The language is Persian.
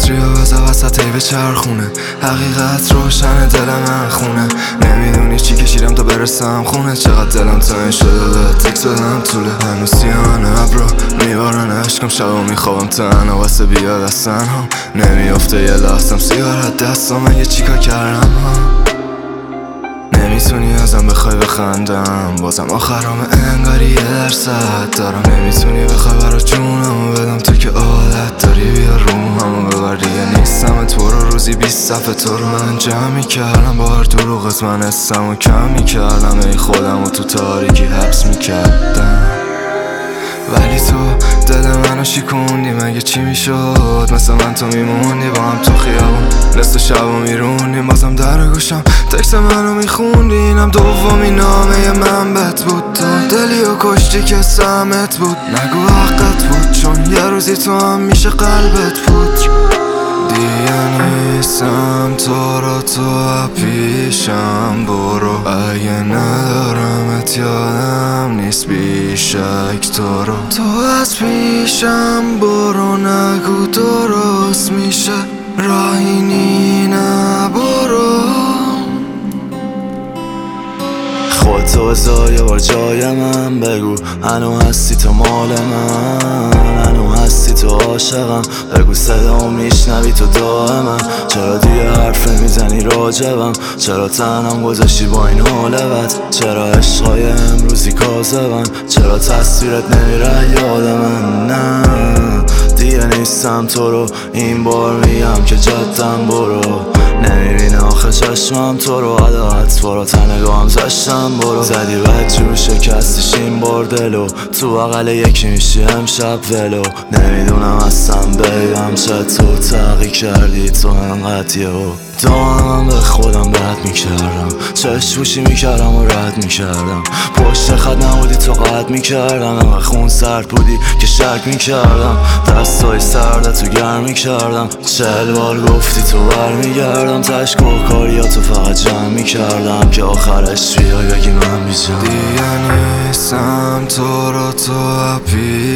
بطریو بزا وسط به چرخونه، حقیقت روشن دل من خونه. نمیدونی چی کشیدم تا برسم خونه، چقدر دلم تنگ شده به تکس بدم طوله. هنوز سیاهن ابرو میبارن عشقم، شبا میخوابم تنها واسه بیاد از تنهام. نمیافته یه لحظم سیگار دستم، اگه چیکار کردم نمیتونی ازم بخوای بخندم، بازم آخرام انگاری 1% دارم. نمیتونی بخوای برا جونمو بدم، تو که عادت داری بیا روحمو ببر. دیگه نیستم تو رو روزی 20 صفحه تو رو من جمع میکردم، با هر دروغت من حسمو کم میکردم. ای خودمو تو تاریکی حبس میکردم، ولی تو دل منو شکوندی. مگه چی میشد مثل من تو میموندی با هم تو خیابون، نصف شبو میروندیم بازم در گوشم تکست منو میخوندی. اینم دومی نامه من بهت بود، تو دلی و کشتی که سمت بود. نگو حقت بود چون یه روزی تو هم میشه قلبت بود. دیگه نیستم تو رو، تو پیشم برو. اگه ندارمت یادم نیست بیشک تو رو. تو از پیشم برو، نگو درست میشه راهی نبرو. خودتو بذار یه بار جای من، بگو هنو هستی تو مال من، هنو هستی تو عاشقم. بگو صدامو میشنوی تو دائما، چرا دیگه حرف نمیزنی راجبم؟ چرا تنم گذاشتی با این حال بد؟ چرا عشقای امروزی کاذبن؟ چرا تصویرت نمیره یاد من؟ نه دیگه نیستم تو رو، این بار میگم که جدم برو. نمیبینه آخه چشمم تو رو، عدالت برا تنگام زشتم برو. زدی بد جور شکستیش این بار دلو، تو بغل یکی میشی امشب ولو. نمیدونم اصلا بیدم چطور تغییر کردی تو انقدر یهو. دائما به خودم رد میکردم، چشم پوشی میکردم و رد میکردم. پشت خط نبودی تو قد میکردم، انقدر خون سرد بودی که شک میکردم. دستای سردتو گرم میکردم، 40 بار گفتی تو برمیگردم. تشکر کاریاتو فقط جمع میکردم که آخرش بیای بگی من بیجم. دیگه نیستم تو رو، تو